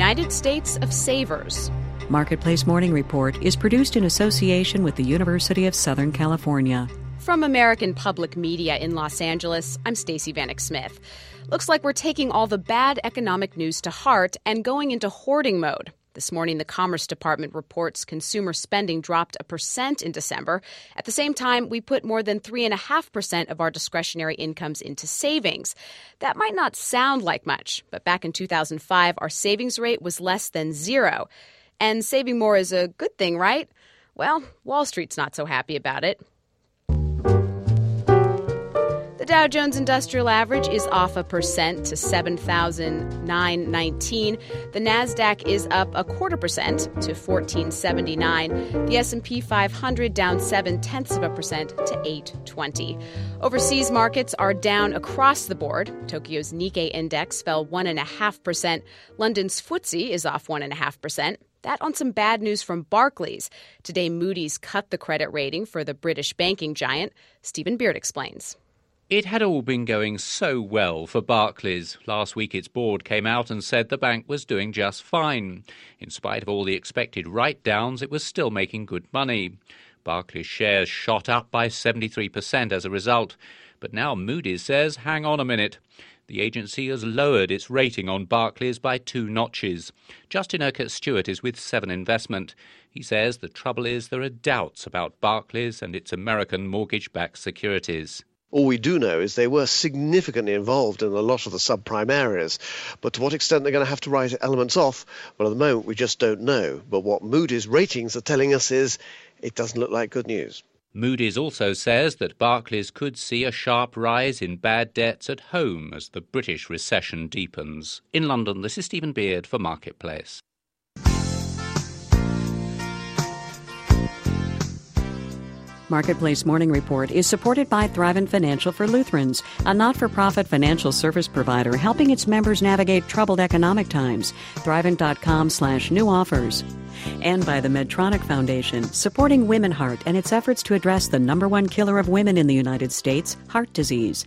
United States of Savers. Marketplace Morning Report is produced in association with the University of Southern California. From American Public Media in Los Angeles, I'm Stacey Vanek Smith. Looks like we're taking all the bad economic news to heart and going into hoarding mode. This morning, the Commerce Department reports consumer spending dropped 1% in December. At the same time, we put more than 3.5% of our discretionary incomes into savings. That might not sound like much, but back in 2005, our savings rate was less than zero. And saving more is a good thing, right? Well, Wall Street's not so happy about it. The Dow Jones Industrial Average is off 1% to 7,919. The Nasdaq is up 0.25% to 1479. The S&P 500 down 0.7% to 820. Overseas markets are down across the board. Tokyo's Nikkei index fell 1.5%. London's FTSE is off 1.5%. That on some bad news from Barclays. Today, Moody's cut the credit rating for the British banking giant. Stephen Beard explains. It had all been going so well for Barclays. Last week its board came out and said the bank was doing just fine. In spite of all the expected write-downs, it was still making good money. Barclays shares shot up by 73% as a result. But now Moody's says, hang on a minute. The agency has lowered its rating on Barclays by 2 notches. Justin Urquhart-Stewart is with Seven Investment. He says the trouble is there are doubts about Barclays and its American mortgage-backed securities. All we do know is they were significantly involved in a lot of the subprime areas. But to what extent they're going to have to write elements off, well, at the moment, we just don't know. But what Moody's ratings are telling us is it doesn't look like good news. Moody's also says that Barclays could see a sharp rise in bad debts at home as the British recession deepens. In London, this is Stephen Beard for Marketplace. Marketplace Morning Report is supported by Thrivent Financial for Lutherans, a not-for-profit financial service provider helping its members navigate troubled economic times. Thrivent.com/new offers. And by the Medtronic Foundation, supporting Women Heart and its efforts to address the #1 killer of women in the United States, heart disease.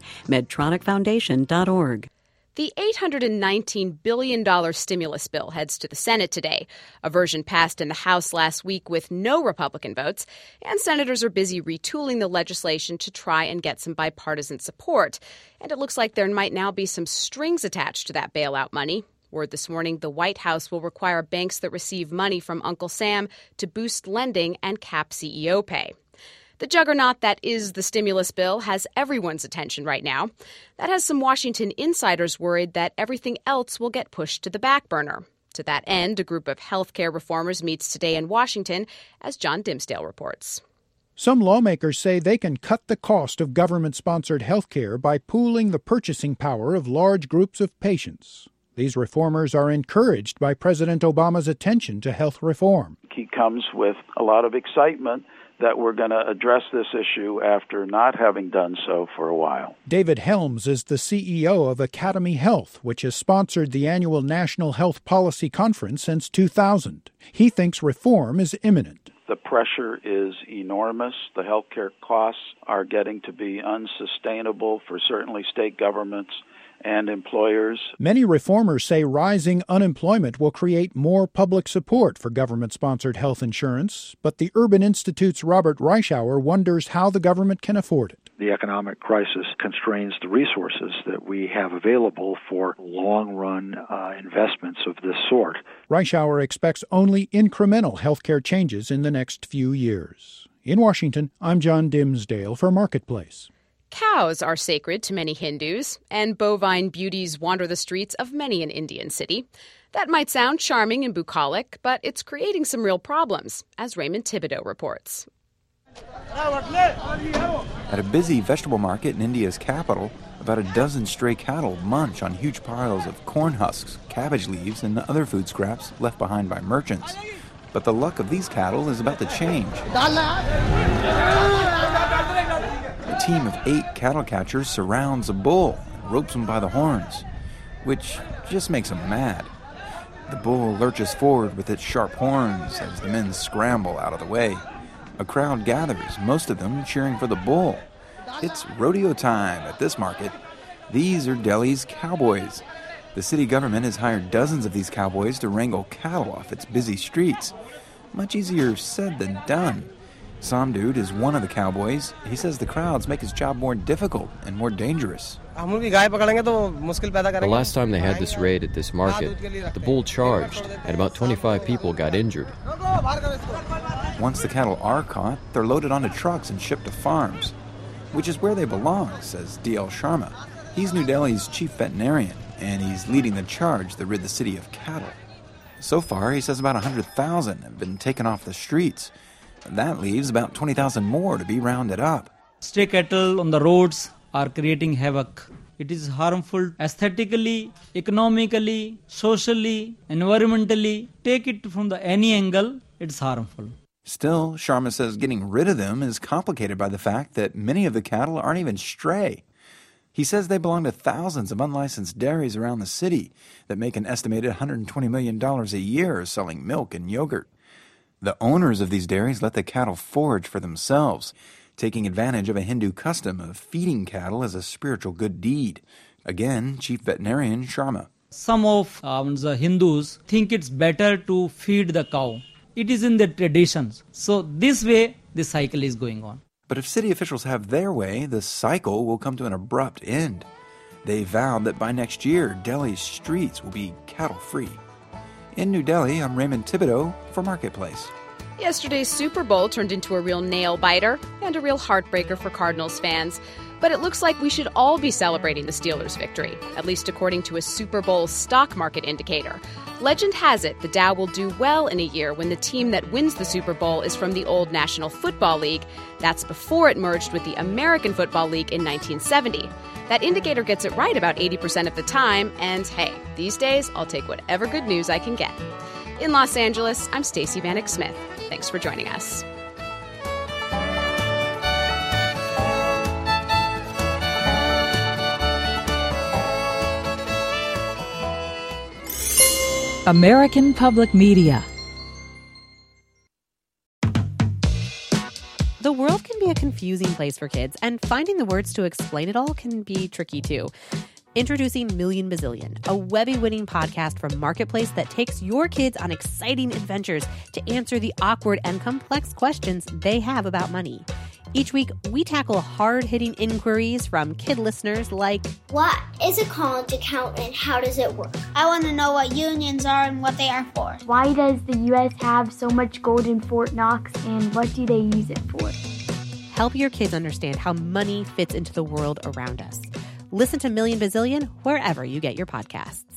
MedtronicFoundation.org. The $819 billion stimulus bill heads to the Senate today. A version passed in the House last week with no Republican votes, and senators are busy retooling the legislation to try and get some bipartisan support. And it looks like there might now be some strings attached to that bailout money. Word this morning, the White House will require banks that receive money from Uncle Sam to boost lending and cap CEO pay. The juggernaut that is the stimulus bill has everyone's attention right now. That has some Washington insiders worried that everything else will get pushed to the back burner. To that end, a group of healthcare reformers meets today in Washington, as John Dimsdale reports. Some lawmakers say they can cut the cost of government-sponsored healthcare by pooling the purchasing power of large groups of patients. These reformers are encouraged by President Obama's attention to health reform. He comes with a lot of excitement that we're going to address this issue after not having done so for a while. David Helms is the CEO of Academy Health, which has sponsored the annual National Health Policy Conference since 2000. He thinks reform is imminent. The pressure is enormous. The healthcare costs are getting to be unsustainable for certainly state governments and employers. Many reformers say rising unemployment will create more public support for government-sponsored health insurance, but the Urban Institute's Robert Reischauer wonders how the government can afford it. The economic crisis constrains the resources that we have available for long-run investments of this sort. Reischauer expects only incremental healthcare changes in the next few years. In Washington, I'm John Dimsdale for Marketplace. Cows are sacred to many Hindus, and bovine beauties wander the streets of many an Indian city. That might sound charming and bucolic, but it's creating some real problems, as Raymond Thibodeau reports. At a busy vegetable market in India's capital, about a dozen stray cattle munch on huge piles of corn husks, cabbage leaves, and other food scraps left behind by merchants. But the luck of these cattle is about to change. A team of 8 cattle catchers surrounds a bull and ropes him by the horns, which just makes him mad. The bull lurches forward with its sharp horns as the men scramble out of the way. A crowd gathers, most of them cheering for the bull. It's rodeo time at this market. These are Delhi's cowboys. The city government has hired dozens of these cowboys to wrangle cattle off its busy streets. Much easier said than done. Samdud is one of the cowboys. He says the crowds make his job more difficult and more dangerous. The last time they had this raid at this market, the bull charged, and about 25 people got injured. Once the cattle are caught, they're loaded onto trucks and shipped to farms, which is where they belong, says D.L. Sharma. He's New Delhi's chief veterinarian, and he's leading the charge that rid the city of cattle. So far, he says about 100,000 have been taken off the streets. That leaves about 20,000 more to be rounded up. Stray cattle on the roads are creating havoc. It is harmful aesthetically, economically, socially, environmentally. Take it from any angle, it's harmful. Still, Sharma says getting rid of them is complicated by the fact that many of the cattle aren't even stray. He says they belong to thousands of unlicensed dairies around the city that make an estimated $120 million a year selling milk and yogurt. The owners of these dairies let the cattle forage for themselves, taking advantage of a Hindu custom of feeding cattle as a spiritual good deed. Again, Chief Veterinarian Sharma. Some of the Hindus think it's better to feed the cow. It is in the traditions. So this way, the cycle is going on. But if city officials have their way, the cycle will come to an abrupt end. They vowed that by next year, Delhi's streets will be cattle-free. In New Delhi, I'm Raymond Thibodeau for Marketplace. Yesterday's Super Bowl turned into a real nail-biter and a real heartbreaker for Cardinals fans. But it looks like we should all be celebrating the Steelers' victory, at least according to a Super Bowl stock market indicator. Legend has it the Dow will do well in a year when the team that wins the Super Bowl is from the old National Football League. That's before it merged with the American Football League in 1970. That indicator gets it right about 80% of the time, and hey, these days I'll take whatever good news I can get. In Los Angeles, I'm Stacey Vanek Smith. Thanks for joining us. American Public Media. The world can be a confusing place for kids, and finding the words to explain it all can be tricky too. Introducing Million Bazillion, a Webby-winning podcast from Marketplace that takes your kids on exciting adventures to answer the awkward and complex questions they have about money. Each week, we tackle hard-hitting inquiries from kid listeners like, what is a college account and how does it work? I want to know what unions are and what they are for. Why does the U.S. have so much gold in Fort Knox and what do they use it for? Help your kids understand how money fits into the world around us. Listen to Million Bazillion wherever you get your podcasts.